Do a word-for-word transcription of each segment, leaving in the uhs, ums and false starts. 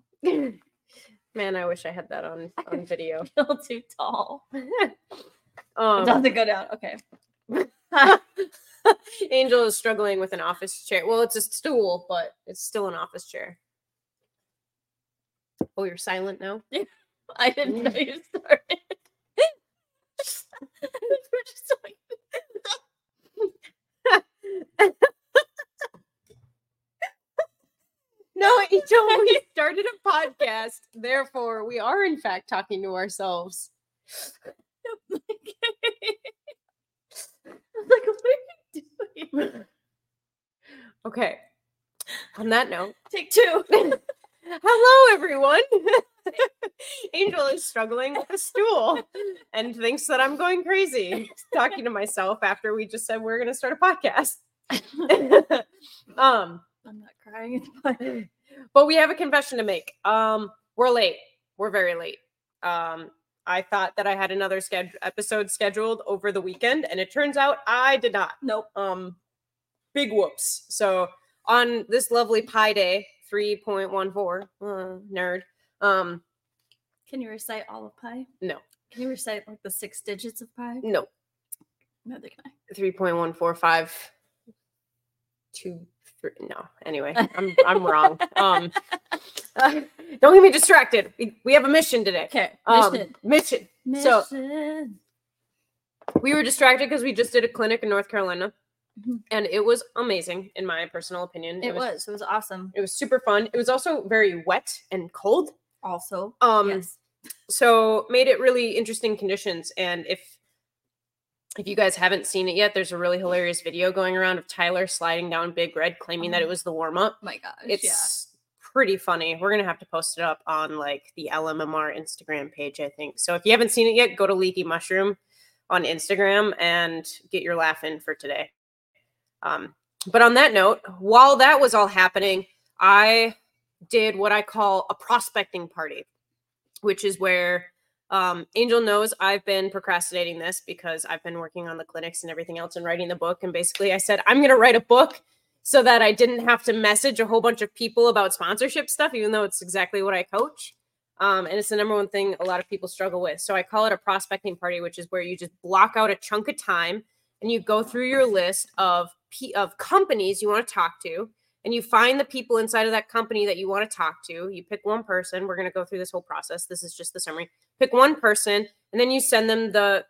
Man, I wish I had that on, on video. A little too tall. um, It doesn't go down. Okay. Angel is struggling with an office chair. Well, it's a stool, but it's still an office chair. Oh, you're silent now? I didn't know you started. We're just like... No, Angel, we started a podcast. Therefore, we are in fact talking to ourselves. like, what are you doing? Okay. On that note, take two. Hello, everyone. Angel is struggling with a stool and thinks that I'm going crazy talking to myself after we just said we're going to start a podcast. um, I'm not crying. But... but we have a confession to make. Um, we're late. We're very late. Um, I thought that I had another sched- episode scheduled over the weekend, and it turns out I did not. Nope. Um, big whoops. So on this lovely Pi Day, three point one four, uh, nerd. Um, Can you recite all of pi? No. Can you recite like the six digits of pi? No. Neither can I. three point one four five two three. No. Anyway, I'm I'm wrong. Um, uh, don't get me distracted. We, we have a mission today. Okay. Um, Mission. mission. Mission. So we were distracted because we just did a clinic in North Carolina. Mm-hmm. And it was amazing, in my personal opinion. It, it was, was. It was awesome. It was super fun. It was also very wet and cold. Also. Um, yes. So made it really interesting conditions. And if if you guys haven't seen it yet, there's a really hilarious video going around of Tyler sliding down Big Red, claiming oh. that it was the warm up. My gosh, it's yeah. pretty funny. We're gonna have to post it up on like the L M M R Instagram page, I think. So if you haven't seen it yet, go to Leaky Mushroom on Instagram and get your laugh in for today. Um, but on that note, while that was all happening, I did what I call a prospecting party, which is where um, Angel knows I've been procrastinating this because I've been working on the clinics and everything else and writing the book. And basically I said, I'm going to write a book so that I didn't have to message a whole bunch of people about sponsorship stuff, even though it's exactly what I coach. Um, and it's the number one thing a lot of people struggle with. So I call it a prospecting party, which is where you just block out a chunk of time and you go through your list of of companies you want to talk to, and you find the people inside of that company that you want to talk to. You pick one person. We're going to go through this whole process. This is just the summary. Pick one person, and then you send them the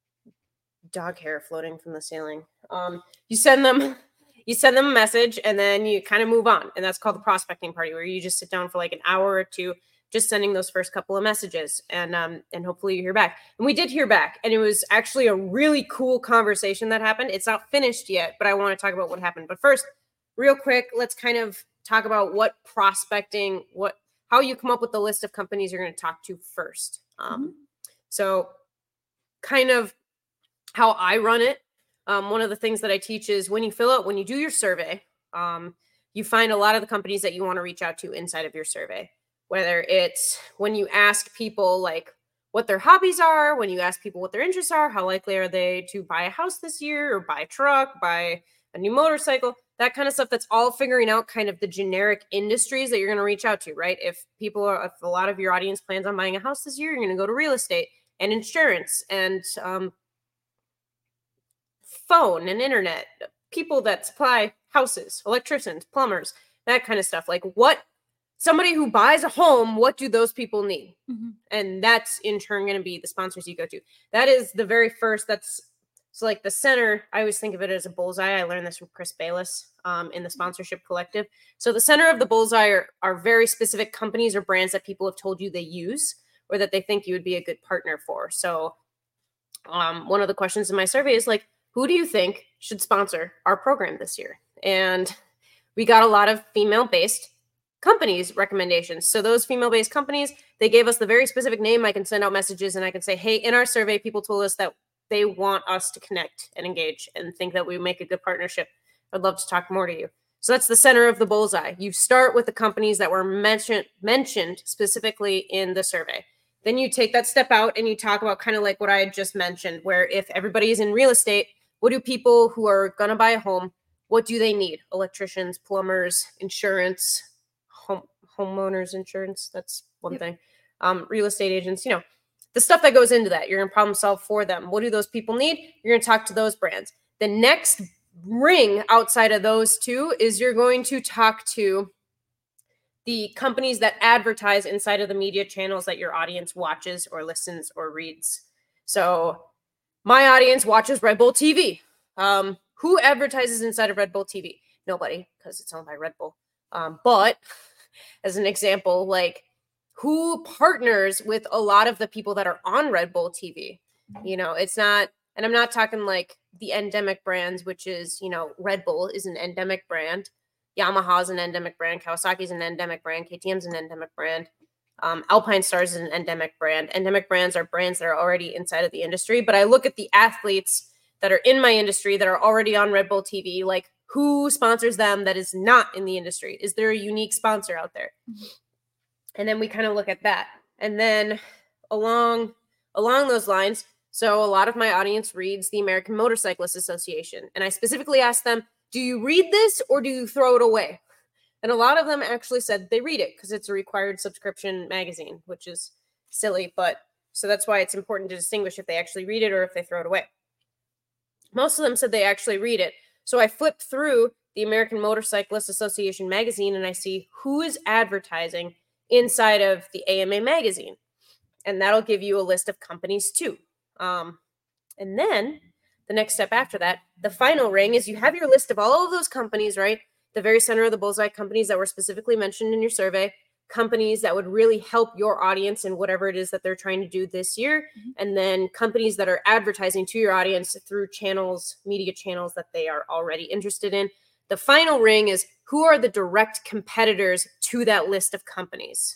dog hair floating from the ceiling. Um, you send them, you send them a message, and then you kind of move on. And that's called the prospecting party, where you just sit down for like an hour or two, just sending those first couple of messages, and um, and hopefully you hear back. And we did hear back, and it was actually a really cool conversation that happened. It's not finished yet, but I want to talk about what happened. But first, real quick, let's kind of talk about what prospecting, what how you come up with the list of companies you're going to talk to first. Um, mm-hmm. So kind of how I run it. Um, one of the things that I teach is when you fill out, when you do your survey, um, you find a lot of the companies that you want to reach out to inside of your survey. Whether it's when you ask people like what their hobbies are, when you ask people what their interests are, how likely are they to buy a house this year or buy a truck, buy a new motorcycle, that kind of stuff. That's all figuring out kind of the generic industries that you're going to reach out to, right? If people are, if a lot of your audience plans on buying a house this year, you're going to go to real estate and insurance and um, phone and internet, people that supply houses, electricians, plumbers, that kind of stuff. Like what somebody who buys a home, what do those people need? Mm-hmm. And that's in turn going to be the sponsors you go to. That is the very first, that's so like the center, I always think of it as a bullseye. I learned this from Chris Bayless um, in the Sponsorship Collective. So the center of the bullseye are, are very specific companies or brands that people have told you they use or that they think you would be a good partner for. So um, one of the questions in my survey is like, who do you think should sponsor our program this year? And we got a lot of female-based companies recommendations. So those female-based companies, they gave us the very specific name. I can send out messages and I can say, hey, in our survey, people told us that they want us to connect and engage and think that we make a good partnership. I'd love to talk more to you. So that's the center of the bullseye. You start with the companies that were mentioned mentioned specifically in the survey. Then you take that step out and you talk about kind of like what I had just mentioned, where if everybody is in real estate, what do people who are going to buy a home, what do they need? Electricians, plumbers, insurance, home homeowners insurance. That's one Yep. thing. Um, real estate agents, you know, the stuff that goes into that. You're going to problem solve for them. What do those people need? You're going to talk to those brands. The next ring outside of those two is you're going to talk to the companies that advertise inside of the media channels that your audience watches or listens or reads. So my audience watches Red Bull T V. Um, who advertises inside of Red Bull T V? Nobody, because it's owned by Red Bull. Um, but as an example, like who partners with a lot of the people that are on Red Bull T V? You know, it's not, and I'm not talking like the endemic brands, which is, you know, Red Bull is an endemic brand. Yamaha is an endemic brand. Kawasaki is an endemic brand. K T M is an endemic brand. Um, Alpine Stars is an endemic brand. Endemic brands are brands that are already inside of the industry. But I look at the athletes that are in my industry that are already on Red Bull T V, like who sponsors them that is not in the industry? Is there a unique sponsor out there? Mm-hmm. And then we kind of look at that. And then along along those lines, so a lot of my audience reads the American Motorcyclists Association. And I specifically asked them, do you read this or do you throw it away? And a lot of them actually said they read it because it's a required subscription magazine, which is silly. But so that's why it's important to distinguish if they actually read it or if they throw it away. Most of them said they actually read it. So I flipped through the American Motorcyclists Association magazine and I see who is advertising inside of the A M A magazine. And that'll give you a list of companies too. Um, and then the next step after that, the final ring is you have your list of all of those companies, right? The very center of the bullseye, companies that were specifically mentioned in your survey, companies that would really help your audience in whatever it is that they're trying to do this year. Mm-hmm. And then companies that are advertising to your audience through channels, media channels that they are already interested in. The final ring is who are the direct competitors to that list of companies?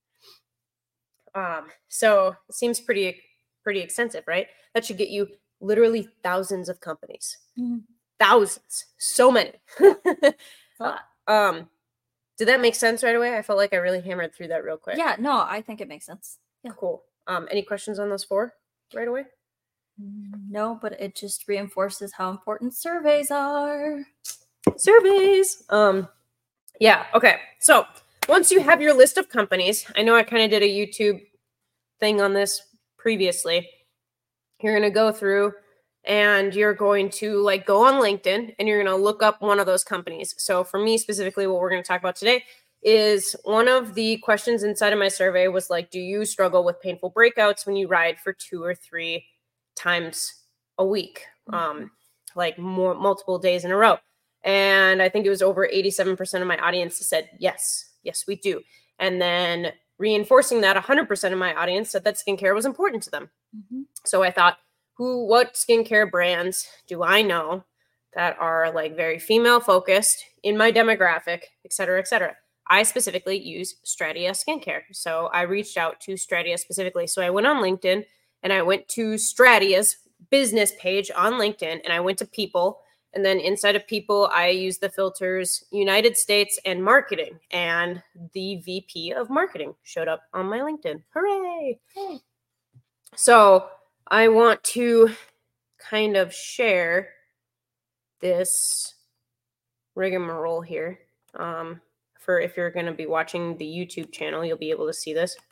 Um, so it seems pretty, pretty extensive, right? That should get you literally thousands of companies. Mm-hmm. Thousands. So many. A lot. Um, did that make sense right away? I felt like I really hammered through that real quick. Yeah, no, I think it makes sense. Yeah. Cool. Um, any questions on those four right away? No, but it just reinforces how important surveys are. Surveys. Um, yeah. Okay. So once you have your list of companies, I know I kind of did a YouTube thing on this previously. You're going to go through and you're going to like go on LinkedIn and you're going to look up one of those companies. So for me specifically, what we're going to talk about today is one of the questions inside of my survey was like, do you struggle with painful breakouts when you ride for two or three times a week? Um, like more multiple days in a row. And I think it was over eighty-seven percent of my audience said, yes, yes, we do. And then reinforcing that, one hundred percent of my audience said that skincare was important to them. Mm-hmm. So I thought, who, what skincare brands do I know that are like very female focused in my demographic, et cetera, et cetera. I specifically use Stratia Skincare. So I reached out to Stratia specifically. So I went on LinkedIn and I went to Stratia's business page on LinkedIn and I went to people. And then inside of people, I used the filters United States and marketing. And the V P of marketing showed up on my LinkedIn. Hooray! Hey. So I want to kind of share this rigmarole here. Um, for if you're going to be watching the YouTube channel, you'll be able to see this.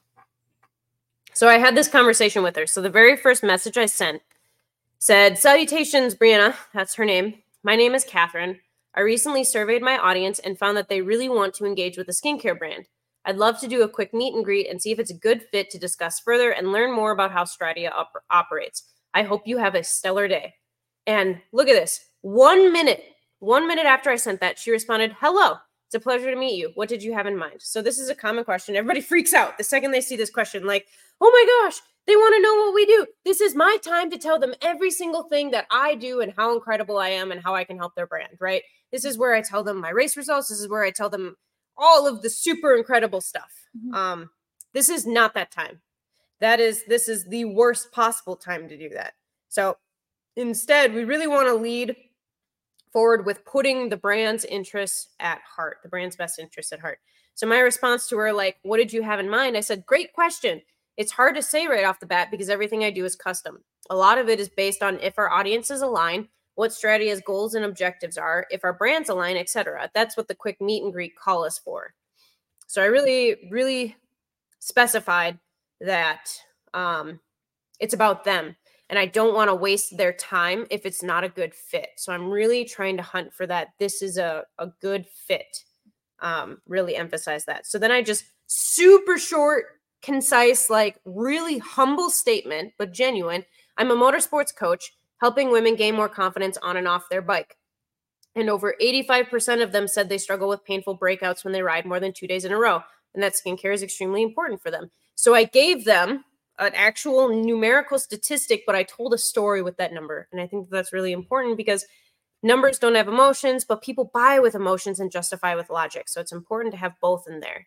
So I had this conversation with her. So the very first message I sent said, salutations, Brianna. That's her name. My name is Catherine. I recently surveyed my audience and found that they really want to engage with a skincare brand. I'd love to do a quick meet and greet and see if it's a good fit to discuss further and learn more about how Stratia op- operates. I hope you have a stellar day. And look at this. One minute, one minute after I sent that, she responded, hello. It's a pleasure to meet you. What did you have in mind? So this is a common question. Everybody freaks out the second they see this question. Like, oh my gosh, they want to know what we do. This is my time to tell them every single thing that I do and how incredible I am and how I can help their brand, right? This is where I tell them my race results. This is where I tell them all of the super incredible stuff. Mm-hmm. Um, this is not that time. That is, this is the worst possible time to do that. So instead, we really want to lead forward with putting the brand's interests at heart, the brand's best interests at heart. So my response to her, like, what did you have in mind? I said, great question. It's hard to say right off the bat because everything I do is custom. A lot of it is based on if our audiences align, what Stratia's goals and objectives are, if our brands align, et cetera. That's what the quick meet and greet call is for. So I really, really specified that um, it's about them. And I don't want to waste their time if it's not a good fit. So I'm really trying to hunt for that. This is a, a good fit. Um, really emphasize that. So then I just super short, concise, like really humble statement, but genuine. I'm a motorsports coach helping women gain more confidence on and off their bike. And over eighty-five percent of them said they struggle with painful breakouts when they ride more than two days in a row. And that skincare is extremely important for them. So I gave them an actual numerical statistic, but I told a story with that number. And I think that's really important because numbers don't have emotions, but people buy with emotions and justify with logic. So it's important to have both in there.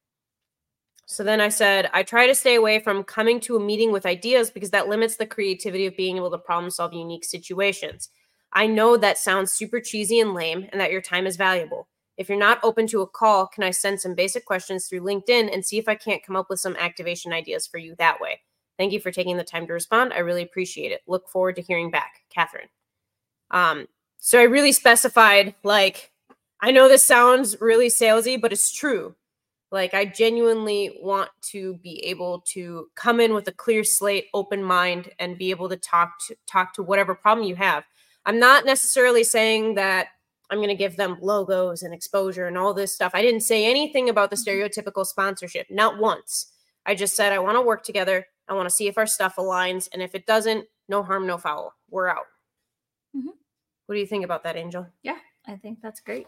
So then I said, I try to stay away from coming to a meeting with ideas because that limits the creativity of being able to problem solve unique situations. I know that sounds super cheesy and lame and that your time is valuable. If you're not open to a call, can I send some basic questions through LinkedIn and see if I can't come up with some activation ideas for you that way? Thank you for taking the time to respond. I really appreciate it. Look forward to hearing back. Catherine. Um, so I really specified, like, I know this sounds really salesy, but it's true. Like, I genuinely want to be able to come in with a clear slate, open mind, and be able to talk to talk to whatever problem you have. I'm not necessarily saying that I'm going to give them logos and exposure and all this stuff. I didn't say anything about the stereotypical sponsorship, not once. I just said, I want to work together. I want to see if our stuff aligns. And if it doesn't, no harm, no foul. We're out. Mm-hmm. What do you think about that, Angel? Yeah, I think that's great.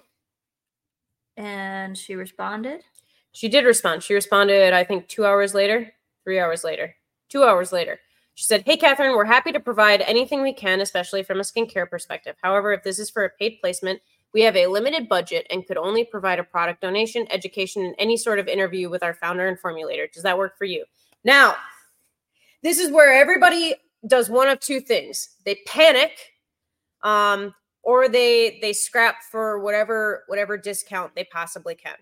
And she responded? She did respond. She responded, I think, two hours later, three hours later, two hours later. She said, hey, Catherine, we're happy to provide anything we can, especially from a skincare perspective. However, if this is for a paid placement, we have a limited budget and could only provide a product donation, education, and any sort of interview with our founder and formulator. Does that work for you? Now, this is where everybody does one of two things. They panic, um, or they they scrap for whatever whatever discount they possibly can.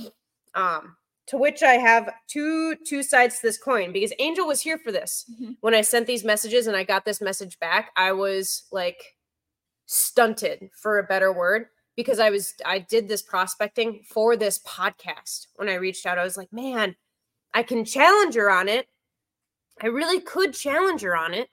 Um, to which I have two two sides to this coin, because Angel was here for this. Mm-hmm. When I sent these messages and I got this message back, I was like stunted, for a better word, because I was I did this prospecting for this podcast. When I reached out, I was like, man, I can challenge her on it. I really could challenge her on it,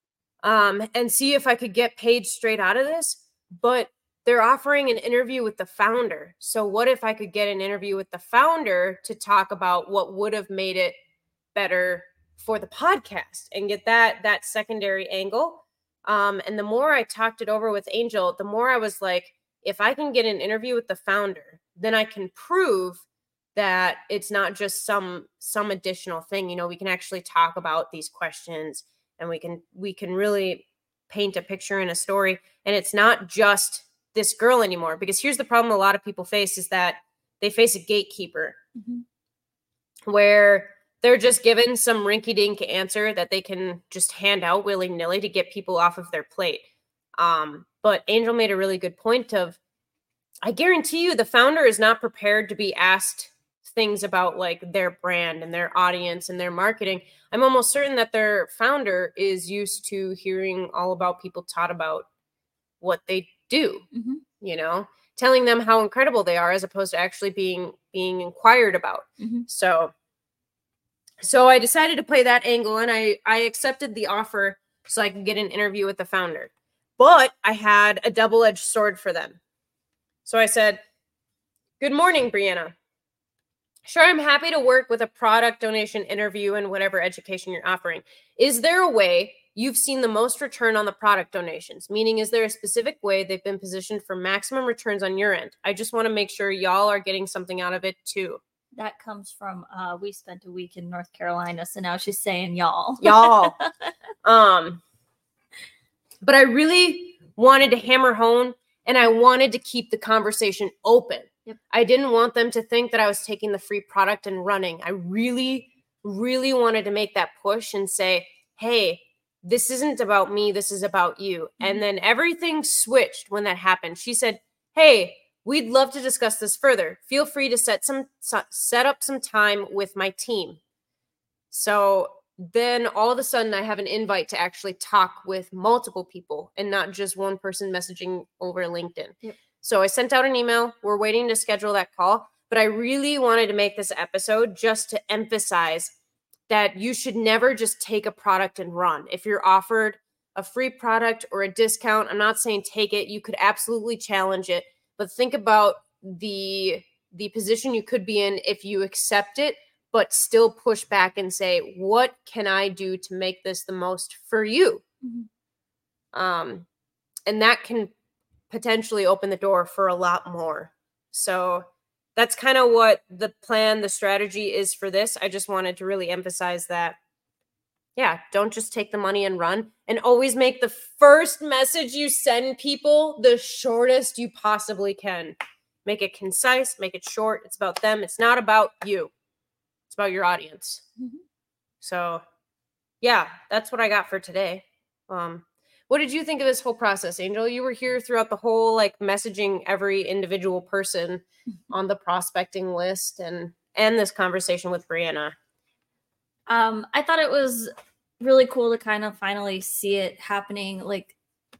um, and see if I could get paid straight out of this. But they're offering an interview with the founder. So what if I could get an interview with the founder to talk about what would have made it better for the podcast and get that that secondary angle? Um, and the more I talked it over with Angel, the more I was like, if I can get an interview with the founder, then I can prove that it's not just some some additional thing. You know, we can actually talk about these questions, and we can we can really paint a picture and a story. And it's not just this girl anymore, because here's the problem a lot of people face is that they face a gatekeeper, mm-hmm. where they're just given some rinky-dink answer that they can just hand out willy-nilly to get people off of their plate. Um, but Angel made a really good point of, I guarantee you the founder is not prepared to be asked things about like their brand and their audience and their marketing. I'm almost certain that their founder is used to hearing all about people taught about what they do, mm-hmm. you know, telling them how incredible they are as opposed to actually being being inquired about. Mm-hmm. So so I decided to play that angle, and I I accepted the offer so I could get an interview with the founder. But I had a double-edged sword for them. So I said, good morning, Brianna. Sure, I'm happy to work with a product donation interview and whatever education you're offering. Is there a way you've seen the most return on the product donations? Meaning, is there a specific way they've been positioned for maximum returns on your end? I just want to make sure y'all are getting something out of it too. That comes from, uh, we spent a week in North Carolina, so now she's saying y'all. Y'all. um, but I really wanted to hammer home, and I wanted to keep the conversation open. Yep. I didn't want them to think that I was taking the free product and running. I really, really wanted to make that push and say, hey, this isn't about me. This is about you. Mm-hmm. And then everything switched when that happened. She said, hey, we'd love to discuss this further. Feel free to set some set up some time with my team. So then all of a sudden I have an invite to actually talk with multiple people and not just one person messaging over LinkedIn. Yep. So I sent out an email. We're waiting to schedule that call. but I really wanted to make this episode just to emphasize that you should never just take a product and run. If you're offered a free product or a discount, I'm not saying take it. You could absolutely challenge it, but think about the the position you could be in if you accept it, but still push back and say, what can I do to make this the most for you? Mm-hmm. Um, and that can potentially open the door for a lot more. So that's kind of what the plan, the strategy is for this. I just wanted to really emphasize that. Yeah, don't just take the money and run, and always make the first message you send people the shortest you possibly can. Make it concise, make it short. It's about them. It's not about you. It's about your audience. Mm-hmm. So yeah, that's what I got for today. Um, what did you think of this whole process, Angel? You were here throughout the whole, like, messaging every individual person on the prospecting list and, and this conversation with Brianna. Um, I thought it was really cool to kind of finally see it happening, like,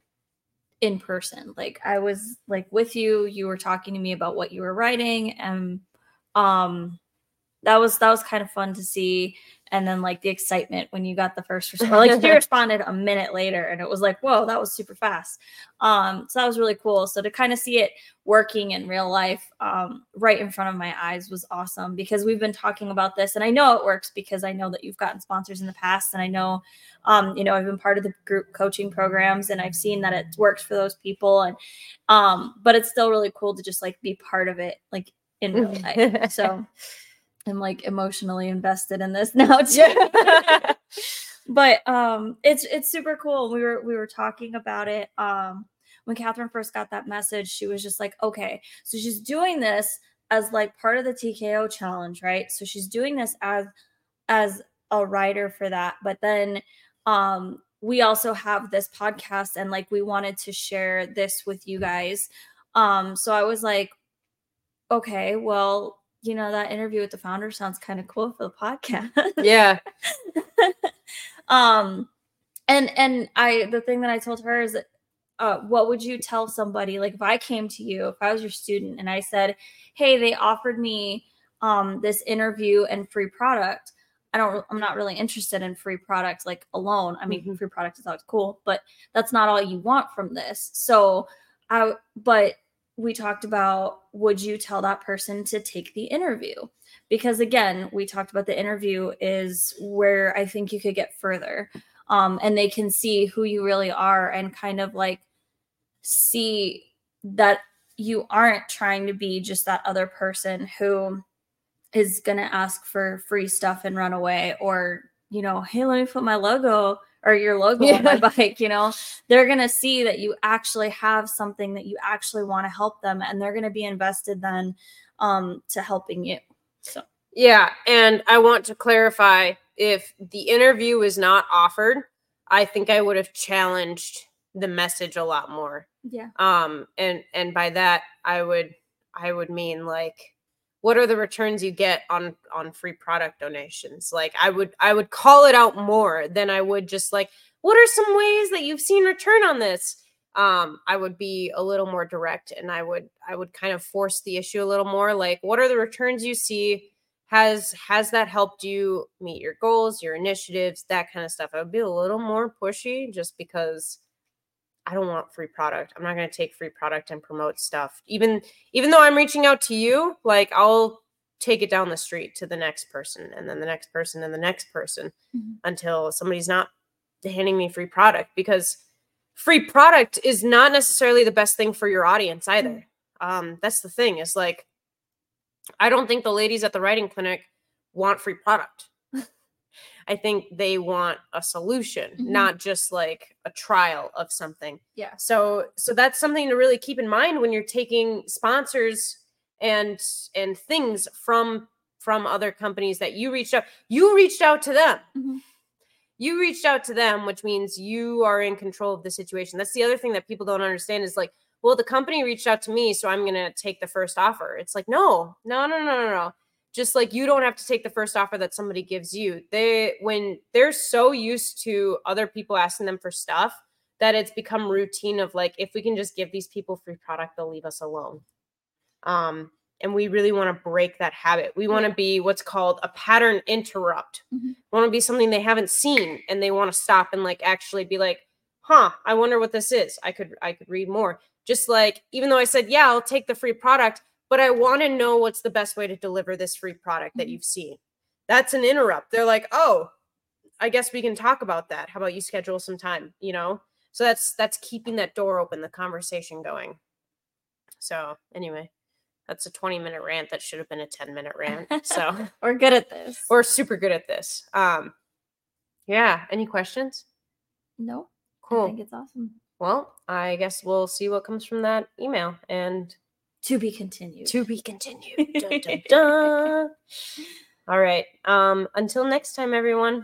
in person. Like, I was like with you, you were talking to me about what you were writing, and um that was that was kind of fun to see. And then, like, the excitement when you got the first response, like, she responded a minute later, and it was like, whoa, that was super fast. Um, so that was really cool. So to kind of see it working in real life, um, right in front of my eyes was awesome, because we've been talking about this, and I know it works because I know that you've gotten sponsors in the past, and I know, um, you know, I've been part of the group coaching programs, and I've seen that it works for those people. And, um, but it's still really cool to just, like, be part of it, like, in real life. So I'm, like, emotionally invested in this now too. Yeah. But um it's it's super cool. We were we were talking about it. Um when Catherine first got that message, she was just like, okay, so she's doing this as, like, part of the T K O challenge, right? So she's doing this as as a writer for that. But then um we also have this podcast, and, like, we wanted to share this with you guys. Um so I was like, okay, well, you know, that interview with the founder sounds kind of cool for the podcast. Yeah. um, and, and I, the thing that I told her is that, uh, what would you tell somebody? Like, if I came to you, if I was your student, and I said, hey, they offered me, um, this interview and free product. I don't, I'm not really interested in free product, like, alone. I mean, mm-hmm. free product is always cool, but that's not all you want from this. So I, but we talked about, would you tell that person to take the interview? Because, again, we talked about the interview is where I think you could get further. Um, and they can see who you really are, and kind of, like, see that you aren't trying to be just that other person who is going to ask for free stuff and run away, or, you know, hey, let me put my logo or your logo yeah. on my bike. You know, they're going to see that you actually have something that you actually want to help them, and they're going to be invested then um, to helping you. So, yeah. And I want to clarify, if the interview was not offered, I think I would have challenged the message a lot more. Yeah. Um, and, and by that, I would, I would mean, like, what are the returns you get on, on free product donations? Like, I would, I would call it out more than I would just, like, what are some ways that you've seen return on this? Um, I would be a little more direct, and I would, I would kind of force the issue a little more. Like, what are the returns you see? Has, has that helped you meet your goals, your initiatives, that kind of stuff? I would be a little more pushy, just because I don't want free product. I'm not going to take free product and promote stuff. Even, even though I'm reaching out to you, like, I'll take it down the street to the next person, and then the next person, and the next person, mm-hmm. until somebody's not handing me free product, because free product is not necessarily the best thing for your audience either. Mm-hmm. Um, that's the thing, is, like, I don't think the ladies at the writing clinic want free product. I think they want a solution, mm-hmm. not just, like, a trial of something. Yeah. So, so that's something to really keep in mind when you're taking sponsors and, and things from, from other companies that you reached out, you reached out to them. Mm-hmm. You reached out to them, which means you are in control of the situation. That's the other thing that people don't understand, is, like, well, the company reached out to me, so I'm going to take the first offer. It's like, no, no, no, no, no, no. Just, like, you don't have to take the first offer that somebody gives you. They, when they're so used to other people asking them for stuff, that it's become routine of, like, if we can just give these people free product, they'll leave us alone. Um, and we really want to break that habit. We want to Yeah. be what's called a pattern interrupt. Mhm. We want to be something they haven't seen, and they want to stop and like actually be like, huh, I wonder what this is. I could I could read more. Just like, even though I said, yeah, I'll take the free product, but I want to know what's the best way to deliver this free product that Mhm. you've seen. That's an interrupt. They're like, oh, I guess we can talk about that. How about you schedule some time, you know? So that's that's keeping that door open, the conversation going. So anyway, that's a twenty minute rant that should have been a ten minute rant. So We're good at this. we're super good at this. Um yeah, any questions? No, I Cool. think it's awesome. Well, I guess we'll see what comes from that email, and To be continued. to be continued. Dun, dun, dun. All right. Um until next time, everyone.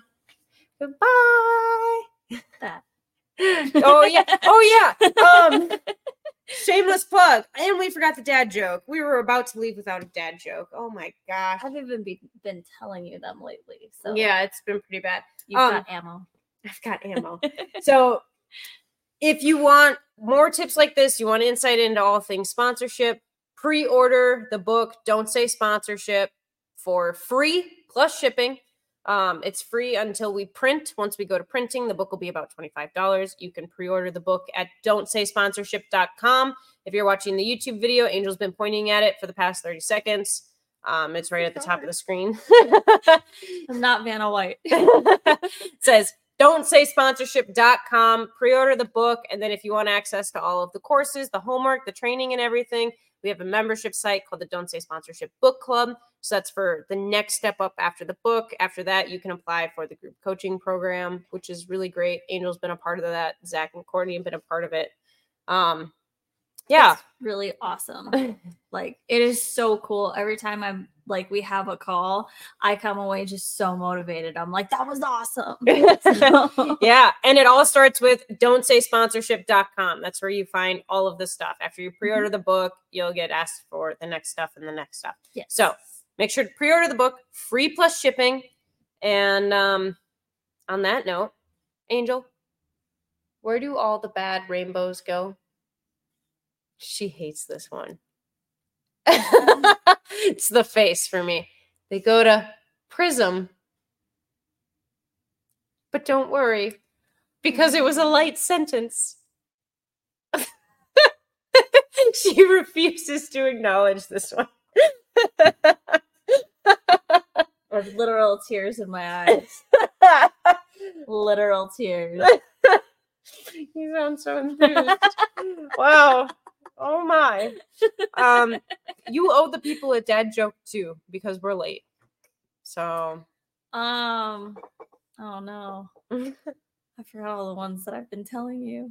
Goodbye. That. Oh yeah. Oh yeah. Um shameless plug. And we forgot the dad joke. We were about to leave without a dad joke. Oh my gosh. I've even be, been telling you them lately. So Yeah, it's been pretty bad. you've um, got ammo. I've got ammo. So if you want more tips like this, you want insight into all things sponsorship, pre-order the book Don't Say Sponsorship for free plus shipping. Um, it's free until we print. Once we go to printing, the book will be about twenty-five dollars. You can pre-order the book at don't say sponsorship dot com. If you're watching the YouTube video, Angel's been pointing at it for the past thirty seconds. Um, it's right at the top of the screen. I'm not Vanna White. It says don't say sponsorship dot com. Pre-order the book, and then if you want access to all of the courses, the homework, the training, and everything, we have a membership site called the Don't Say Sponsorship Book Club. So that's for the next step up after the book. After that, you can apply for the group coaching program, which is really great. Angel's been a part of that. Zach and Courtney have been a part of it. Um, yeah. It's really awesome. Like, it is so cool. Every time I'm like, we have a call, I come away just so motivated. I'm like, that was awesome. So- Yeah. And it all starts with don't say sponsorship dot com. That's where you find all of the stuff. After you pre-order the book, you'll get asked for the next stuff and the next stuff. Yes. So make sure to pre-order the book, free plus shipping. And um, on that note, Angel, where do all the bad rainbows go? She hates this one. It's the face for me. They go to Prism. But don't worry, because it was a light sentence. She refuses to acknowledge this one. With literal tears in my eyes. Literal tears. You sound so enthused. Wow. Oh my. Um, you owe the people a dad joke too, because we're late. So Um, oh no. I forgot all the ones that I've been telling you.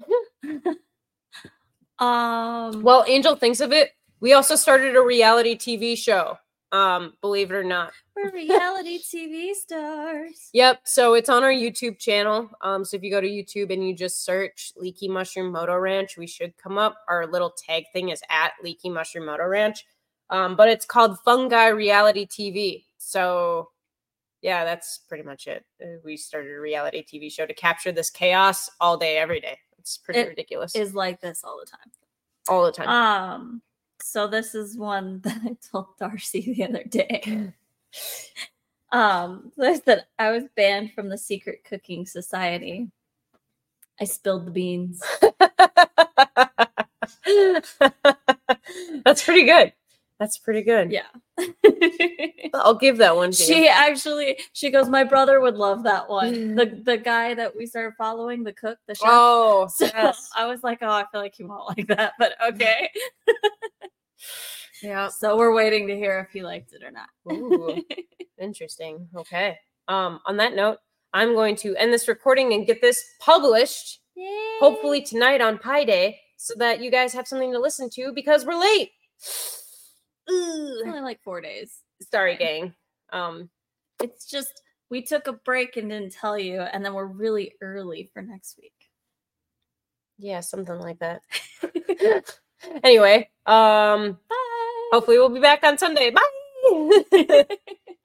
um well, Angel thinks of it. We also started a reality T V show. Um, believe it or not. we're reality T V stars. Yep. So it's on our YouTube channel. Um, so if you go to YouTube and you just search Leaky Mushroom Moto Ranch, we should come up. Our little tag thing is at Leaky Mushroom Moto Ranch. Um, but it's called Fungi Reality T V. So yeah, that's pretty much it. Uh, We started a reality T V show to capture this chaos all day, every day. It's pretty It ridiculous. Is like this all the time. All the time. Um, so this is one that I told Darcy the other day. um, that I was banned from the Secret Cooking Society. I spilled the beans. That's pretty good. That's pretty good. Yeah. I'll give that one to you. She actually, she goes, my brother would love that one. The the guy that we started following, the cook, the chef. Oh, So yes. I was like, oh, I feel like he won't like that, but okay. Yeah. So we're waiting to hear if he liked it or not. Ooh, interesting. Okay. Um, on that note, I'm going to end this recording and get this published, Yay. hopefully tonight on Pi Day, so that you guys have something to listen to because we're late. It's Ugh. only like four days. Sorry, gang. Um, It's just we took a break and didn't tell you, and then we're really early for next week. yeah, something like that. Anyway, um, Bye. hopefully we'll be back on Sunday. Bye.